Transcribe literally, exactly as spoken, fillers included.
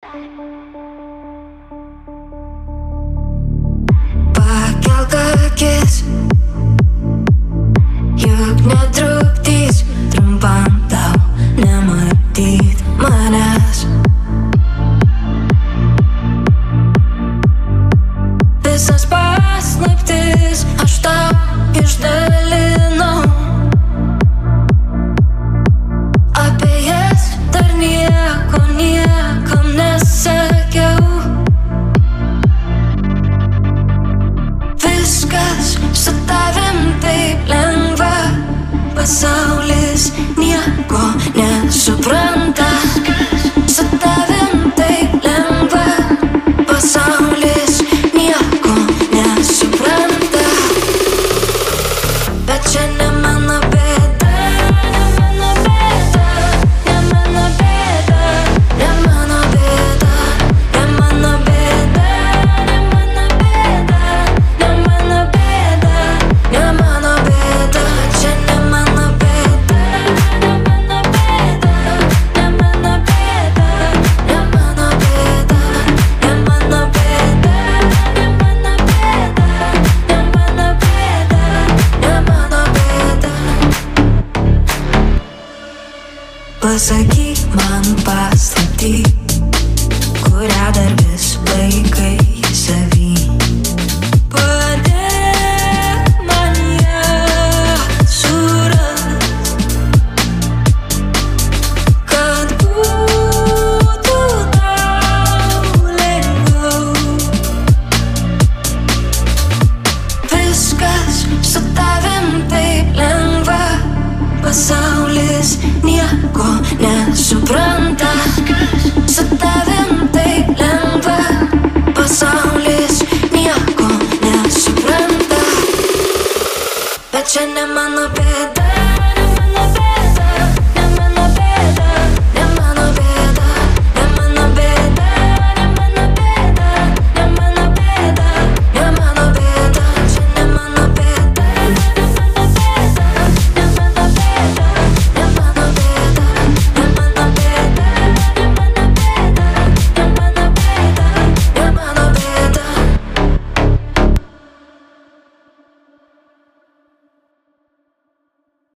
Pakelk akis, juk netrukdys trumpam tau nematyt manęs. Visas paslaptis aš tau išdalinau, apie jas dar nieko niekam nesakiau. Viskas su tavim taip lengva, pasaulis nieko nesupranta. Su tavim taip lengva, pasaulis nieko nesupranta. Bet čia ne mano bėda, ne mano bėda, ne mano bėda, ne mano bėda, ne mano bėda, ne mano bėda, ne mano bėda, ne mano bėda. Čia ne mano bėda, ne mano bėda, ne mano bėda, ne mano bėda, ne mano bėda, ne mano bėda, ne mano bėda, ne mano bėda. Pasakyk